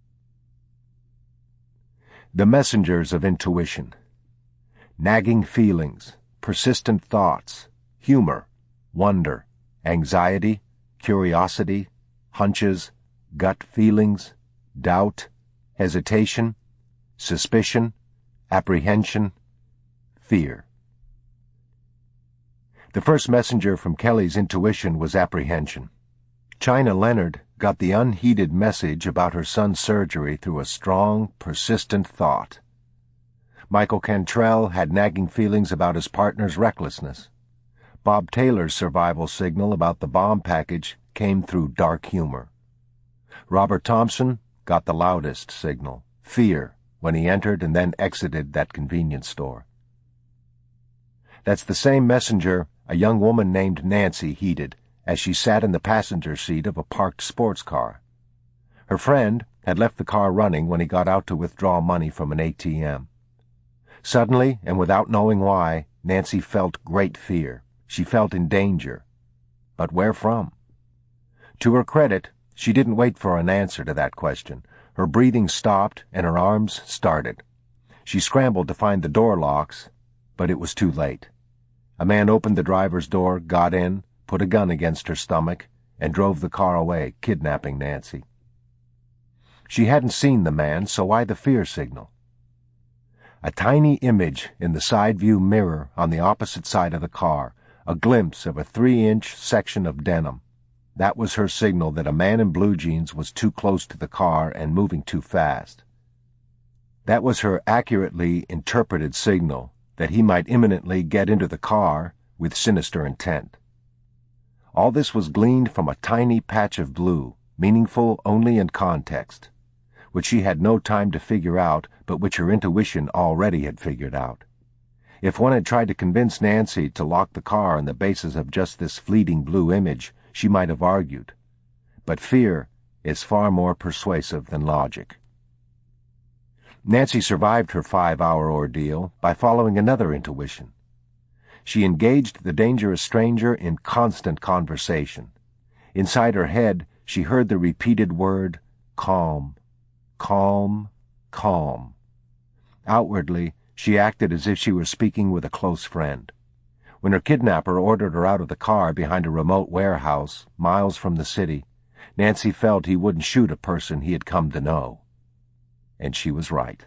The messengers of intuition. Nagging feelings, persistent thoughts, humor, wonder, anxiety, curiosity, hunches, gut feelings, doubt, hesitation, suspicion, apprehension, fear. The first messenger from Kelly's intuition was apprehension. China Leonard got the unheeded message about her son's surgery through a strong, persistent thought. Michael Cantrell had nagging feelings about his partner's recklessness. Bob Taylor's survival signal about the bomb package came through dark humor. Robert Thompson got the loudest signal, fear, when he entered and then exited that convenience store. That's the same messenger a young woman named Nancy heeded as she sat in the passenger seat of a parked sports car. Her friend had left the car running when he got out to withdraw money from an ATM. Suddenly, and without knowing why, Nancy felt great fear. She felt in danger. But where from? To her credit, she didn't wait for an answer to that question. Her breathing stopped and her arms started. She scrambled to find the door locks, but it was too late. A man opened the driver's door, got in, put a gun against her stomach, and drove the car away, kidnapping Nancy. She hadn't seen the man, so why the fear signal? A tiny image in the side view mirror on the opposite side of the car, a glimpse of a 3-inch section of denim. That was her signal that a man in blue jeans was too close to the car and moving too fast. That was her accurately interpreted signal that he might imminently get into the car with sinister intent. All this was gleaned from a tiny patch of blue, meaningful only in context, which she had no time to figure out, but which her intuition already had figured out. If one had tried to convince Nancy to lock the car on the basis of just this fleeting blue image, she might have argued. But fear is far more persuasive than logic. Nancy survived her 5-hour ordeal by following another intuition. She engaged the dangerous stranger in constant conversation. Inside her head, she heard the repeated word, calm, calm, calm. Outwardly, she acted as if she were speaking with a close friend. When her kidnapper ordered her out of the car behind a remote warehouse, miles from the city, Nancy felt he wouldn't shoot a person he had come to know. And she was right.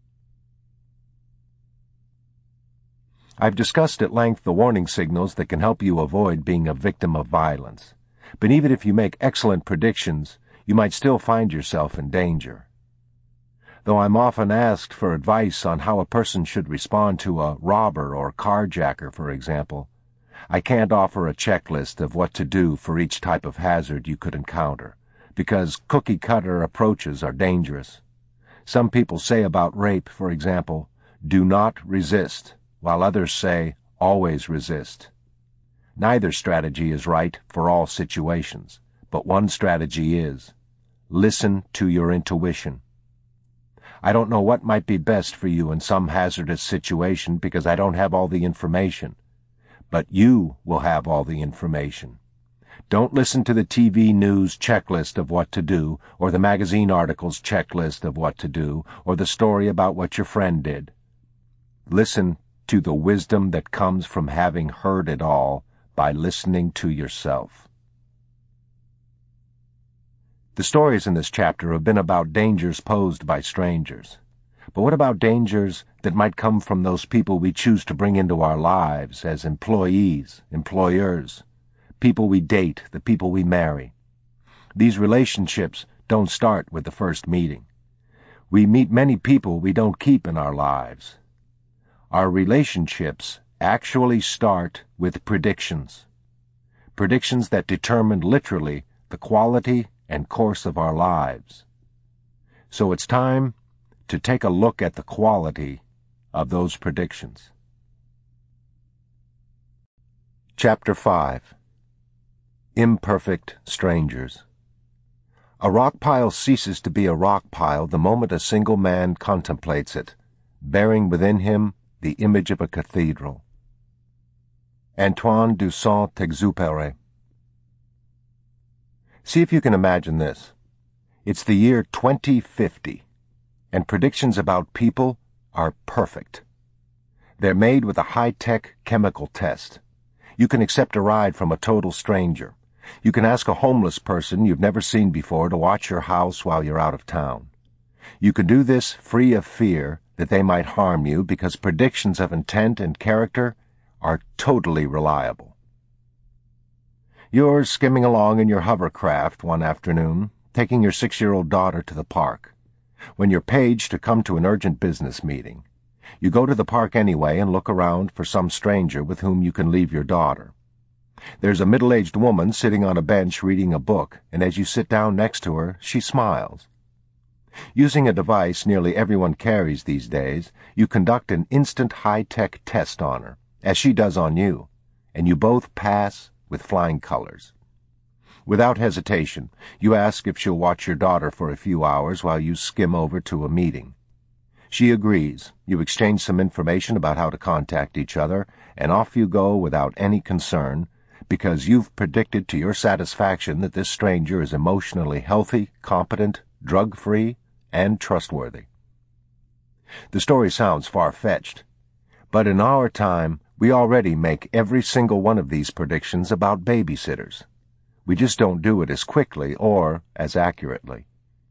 I've discussed at length the warning signals that can help you avoid being a victim of violence. But even if you make excellent predictions, you might still find yourself in danger. Though I'm often asked for advice on how a person should respond to a robber or carjacker, for example, I can't offer a checklist of what to do for each type of hazard you could encounter, because cookie-cutter approaches are dangerous. Some people say about rape, for example, do not resist, while others say always resist. Neither strategy is right for all situations, but one strategy is: listen to your intuition. I don't know what might be best for you in some hazardous situation because I don't have all the information. But you will have all the information. Don't listen to the TV news checklist of what to do, or the magazine article's checklist of what to do, or the story about what your friend did. Listen to the wisdom that comes from having heard it all by listening to yourself. The stories in this chapter have been about dangers posed by strangers. But what about dangers that might come from those people we choose to bring into our lives as employees, employers, people we date, the people we marry? These relationships don't start with the first meeting. We meet many people we don't keep in our lives. Our relationships actually start with predictions. Predictions that determine literally the quality and course of our lives. So it's time to take a look at the quality of those predictions. Chapter 5. Imperfect Strangers. A rock pile ceases to be a rock pile the moment a single man contemplates it, bearing within him the image of a cathedral. Antoine de Saint-Exupéry. See if you can imagine this. It's the year 2050, and predictions about people are perfect. They're made with a high-tech chemical test. You can accept a ride from a total stranger. You can ask a homeless person you've never seen before to watch your house while you're out of town. You can do this free of fear that they might harm you because predictions of intent and character are totally reliable. You're skimming along in your hovercraft one afternoon, taking your 6-year-old daughter to the park, when you're paged to come to an urgent business meeting. You go to the park anyway and look around for some stranger with whom you can leave your daughter. There's a middle-aged woman sitting on a bench reading a book, and as you sit down next to her, she smiles. Using a device nearly everyone carries these days, you conduct an instant high-tech test on her, as she does on you, and you both pass with flying colors. Without hesitation, you ask if she'll watch your daughter for a few hours while you skim over to a meeting. She agrees. You exchange some information about how to contact each other, and off you go without any concern, because you've predicted to your satisfaction that this stranger is emotionally healthy, competent, drug-free, and trustworthy. The story sounds far-fetched, but in our time, we already make every single one of these predictions about babysitters. We just don't do it as quickly or as accurately.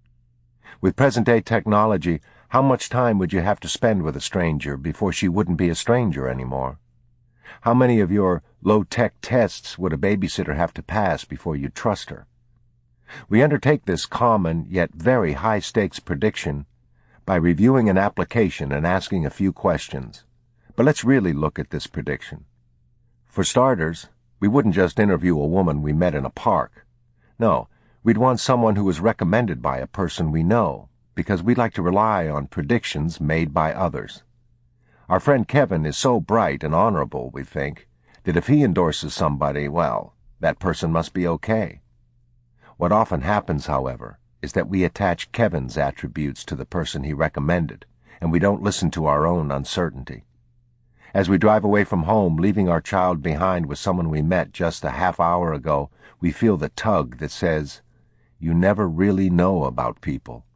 With present-day technology, how much time would you have to spend with a stranger before she wouldn't be a stranger anymore? How many of your low-tech tests would a babysitter have to pass before you'd trust her? We undertake this common yet very high-stakes prediction by reviewing an application and asking a few questions. But let's really look at this prediction. For starters, we wouldn't just interview a woman we met in a park. No, we'd want someone who was recommended by a person we know, because we'd like to rely on predictions made by others. Our friend Kevin is so bright and honorable, we think, that if he endorses somebody, well, that person must be okay. What often happens, however, is that we attach Kevin's attributes to the person he recommended, and we don't listen to our own uncertainty. As we drive away from home, leaving our child behind with someone we met just a half hour ago, we feel the tug that says, "You never really know about people."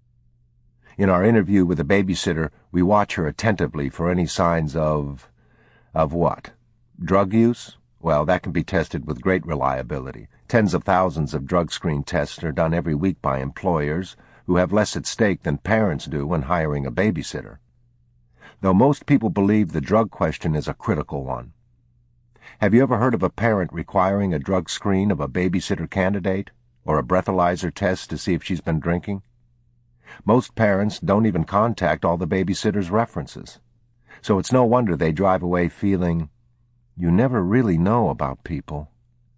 In our interview with a babysitter, we watch her attentively for any signs of what? Drug use? Well, that can be tested with great reliability. Tens of thousands of drug screen tests are done every week by employers who have less at stake than parents do when hiring a babysitter. Though most people believe the drug question is a critical one. Have you ever heard of a parent requiring a drug screen of a babysitter candidate, or a breathalyzer test to see if she's been drinking? Most parents don't even contact all the babysitter's references. So it's no wonder they drive away feeling, "You never really know about people."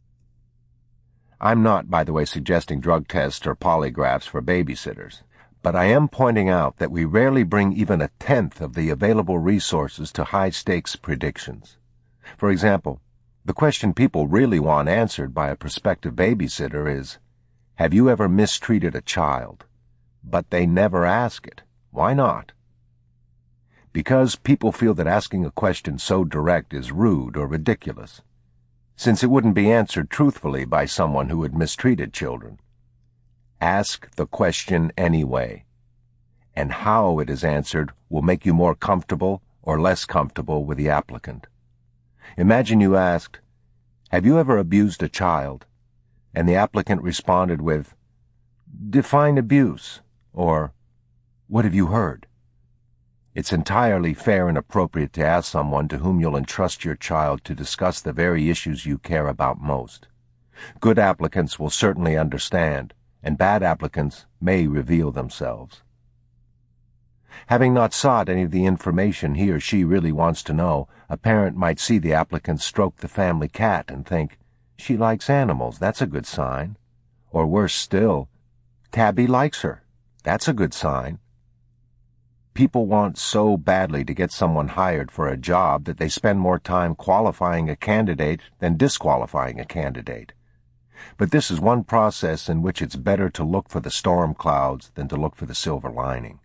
I'm not, by the way, suggesting drug tests or polygraphs for babysitters, but I am pointing out that we rarely bring even a tenth of the available resources to high-stakes predictions. For example, the question people really want answered by a prospective babysitter is, "Have you ever mistreated a child?" But they never ask it. Why not? Because people feel that asking a question so direct is rude or ridiculous, since it wouldn't be answered truthfully by someone who had mistreated children. Ask the question anyway, and how it is answered will make you more comfortable or less comfortable with the applicant. Imagine you asked, "Have you ever abused a child?" and the applicant responded with, "Define abuse," or "What have you heard?" It's entirely fair and appropriate to ask someone to whom you'll entrust your child to discuss the very issues you care about most. Good applicants will certainly understand, and bad applicants may reveal themselves. Having not sought any of the information he or she really wants to know, a parent might see the applicant stroke the family cat and think, "She likes animals, that's a good sign." Or worse still, "Tabby likes her, that's a good sign." People want so badly to get someone hired for a job that they spend more time qualifying a candidate than disqualifying a candidate. But this is one process in which it's better to look for the storm clouds than to look for the silver lining.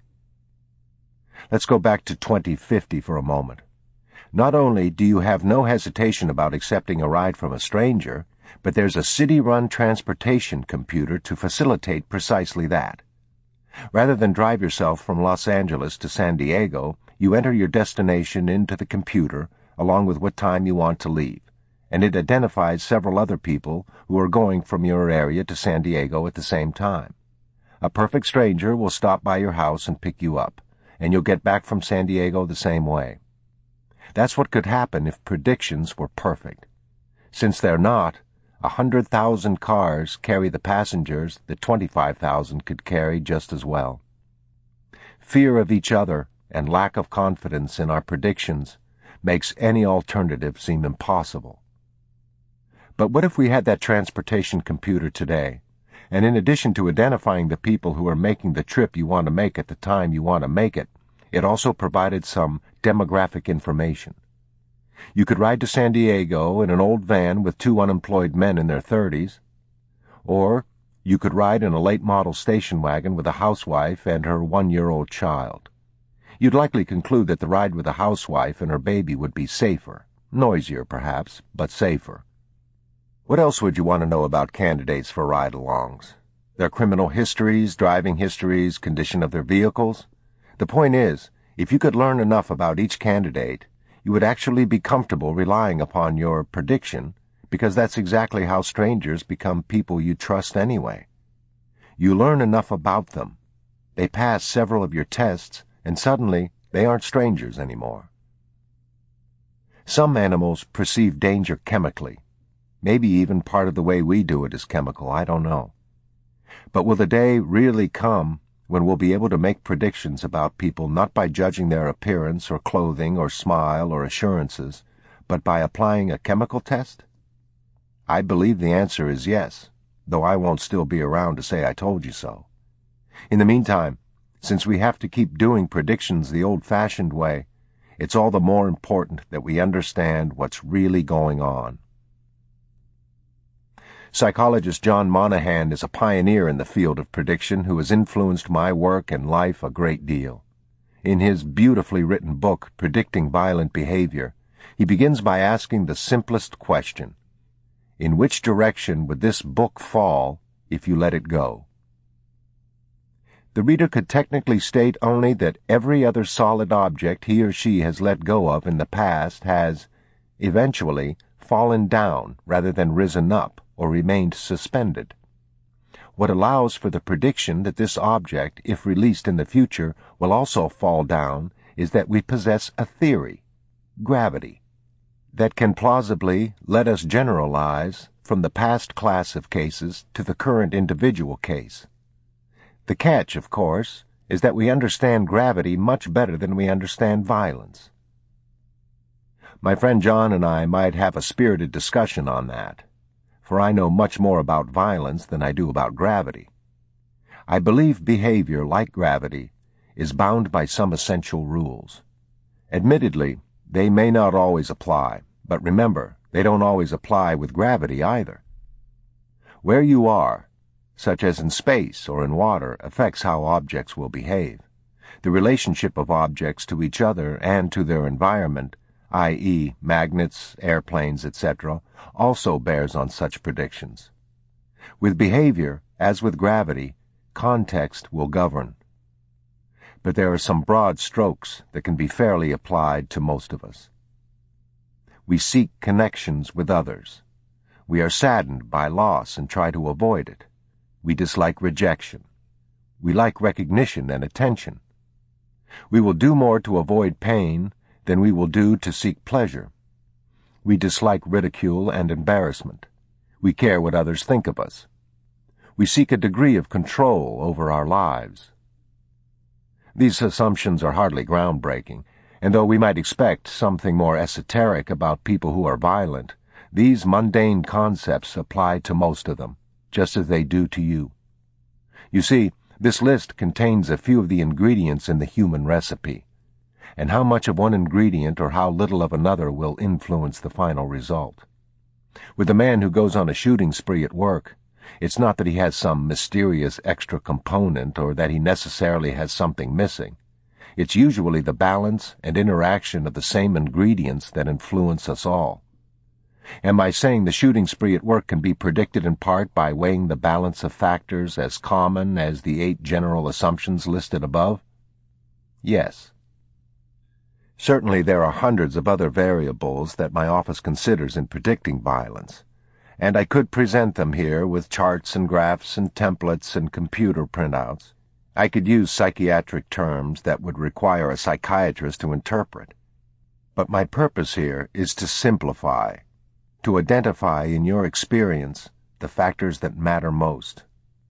Let's go back to 2050 for a moment. Not only do you have no hesitation about accepting a ride from a stranger, but there's a city-run transportation computer to facilitate precisely that. Rather than drive yourself from Los Angeles to San Diego, you enter your destination into the computer along with what time you want to leave, and it identifies several other people who are going from your area to San Diego at the same time. A perfect stranger will stop by your house and pick you up, and you'll get back from San Diego the same way. That's what could happen if predictions were perfect. Since they're not, 100,000 cars carry the passengers that 25,000 could carry just as well. Fear of each other and lack of confidence in our predictions makes any alternative seem impossible. But what if we had that transportation computer today, and in addition to identifying the people who are making the trip you want to make at the time you want to make it, it also provided some demographic information? You could ride to San Diego in an old van with two unemployed men in their 30s, or you could ride in a late-model station wagon with a housewife and her 1-year-old child. You'd likely conclude that the ride with a housewife and her baby would be safer, noisier perhaps, but safer. What else would you want to know about candidates for ride-alongs? Their criminal histories, driving histories, condition of their vehicles? The point is, if you could learn enough about each candidate, you would actually be comfortable relying upon your prediction, because that's exactly how strangers become people you trust anyway. You learn enough about them. They pass several of your tests, and suddenly they aren't strangers anymore. Some animals perceive danger chemically. Maybe even part of the way we do it is chemical, I don't know. But will the day really come when we'll be able to make predictions about people not by judging their appearance or clothing or smile or assurances, but by applying a chemical test? I believe the answer is yes, though I won't still be around to say I told you so. In the meantime, since we have to keep doing predictions the old-fashioned way, it's all the more important that we understand what's really going on. Psychologist John Monahan is a pioneer in the field of prediction who has influenced my work and life a great deal. In his beautifully written book, Predicting Violent Behavior, he begins by asking the simplest question: in which direction would this book fall if you let it go? The reader could technically state only that every other solid object he or she has let go of in the past has, eventually, fallen down rather than risen up or remained suspended. What allows for the prediction that this object, if released in the future, will also fall down is that we possess a theory, gravity, that can plausibly let us generalize from the past class of cases to the current individual case. The catch, of course, is that we understand gravity much better than we understand violence. My friend John and I might have a spirited discussion on that, for I know much more about violence than I do about gravity. I believe behavior, like gravity, is bound by some essential rules. Admittedly, they may not always apply, but remember, they don't always apply with gravity either. Where you are, such as in space or in water, affects how objects will behave. The relationship of objects to each other and to their environment, i.e., magnets, airplanes, etc., also bears on such predictions. With behavior, as with gravity, context will govern. But there are some broad strokes that can be fairly applied to most of us. We seek connections with others. We are saddened by loss and try to avoid it. We dislike rejection. We like recognition and attention. We will do more to avoid pain than we will do to seek pleasure. We dislike ridicule and embarrassment. We care what others think of us. We seek a degree of control over our lives. These assumptions are hardly groundbreaking, and though we might expect something more esoteric about people who are violent, these mundane concepts apply to most of them, just as they do to you. You see, this list contains a few of the ingredients in the human recipe, and how much of one ingredient or how little of another will influence the final result. With the man who goes on a shooting spree at work, it's not that he has some mysterious extra component or that he necessarily has something missing. It's usually the balance and interaction of the same ingredients that influence us all. Am I saying the shooting spree at work can be predicted in part by weighing the balance of factors as common as the 8 general assumptions listed above? Yes. Certainly there are hundreds of other variables that my office considers in predicting violence, and I could present them here with charts and graphs and templates and computer printouts. I could use psychiatric terms that would require a psychiatrist to interpret. But my purpose here is to simplify, to identify in your experience the factors that matter most.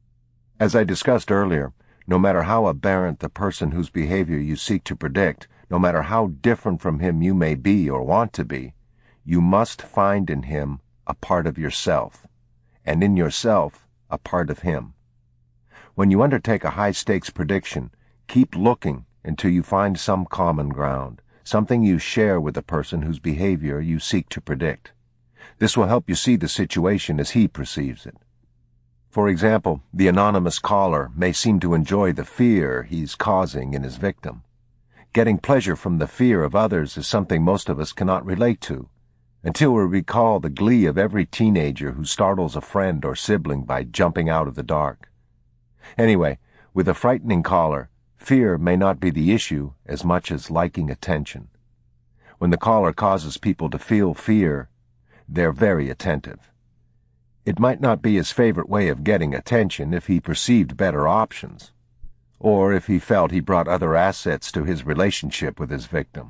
As I discussed earlier, no matter how aberrant the person whose behavior you seek to predict, no matter how different from him you may be or want to be, you must find in him a part of yourself, and in yourself a part of him. When you undertake a high-stakes prediction, keep looking until you find some common ground, something you share with the person whose behavior you seek to predict. This will help you see the situation as he perceives it. For example, the anonymous caller may seem to enjoy the fear he's causing in his victim. Getting pleasure from the fear of others is something most of us cannot relate to, until we recall the glee of every teenager who startles a friend or sibling by jumping out of the dark. Anyway, with a frightening caller, fear may not be the issue as much as liking attention. When the caller causes people to feel fear, they're very attentive. It might not be his favorite way of getting attention if he perceived better options, or if he felt he brought other assets to his relationship with his victim.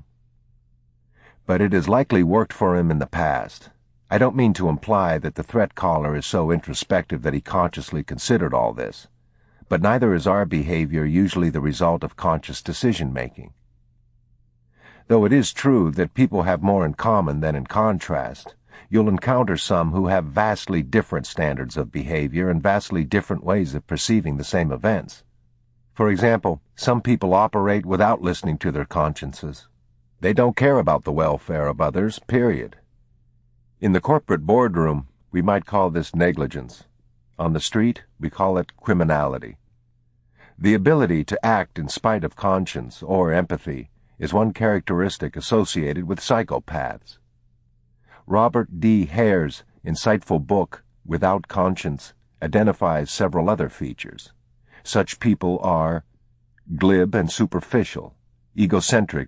But it has likely worked for him in the past. I don't mean to imply that the threat caller is so introspective that he consciously considered all this, but neither is our behavior usually the result of conscious decision-making. Though it is true that people have more in common than in contrast, you'll encounter some who have vastly different standards of behavior and vastly different ways of perceiving the same events. For example, some people operate without listening to their consciences. They don't care about the welfare of others, period. In the corporate boardroom, we might call this negligence. On the street, we call it criminality. The ability to act in spite of conscience or empathy is one characteristic associated with psychopaths. Robert D. Hare's insightful book, Without Conscience, identifies several other features. Such people are glib and superficial, egocentric